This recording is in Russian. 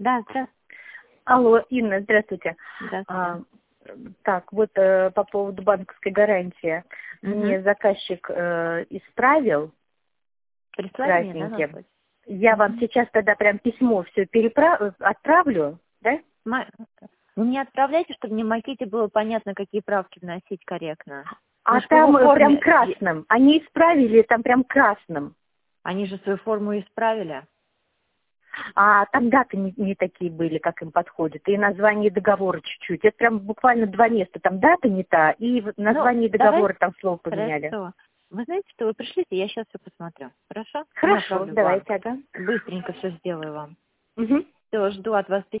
Да, здравствуйте. Алло, Инна, здравствуйте. Здравствуйте. Так, вот по поводу банковской гарантии. Мне заказчик исправил Прислали мне, да, красненьким. на почту? Я вам сейчас тогда прям письмо все отправлю, да? Вы мне отправляйте, чтобы мне в макете было понятно, какие правки вносить корректно. А Потому что там его форме- прям красным. Они исправили там прям красным. Они же свою форму исправили. А там даты не такие были, как им подходит. И название договора чуть-чуть. Это прям буквально два места. Там дата не та, и вот название договора там слово поменяли. Хорошо. Вы знаете, что вы пришлите, я сейчас все посмотрю. Хорошо? Хорошо, давайте, ага. Быстренько все сделаю вам. Угу. Все, жду от вас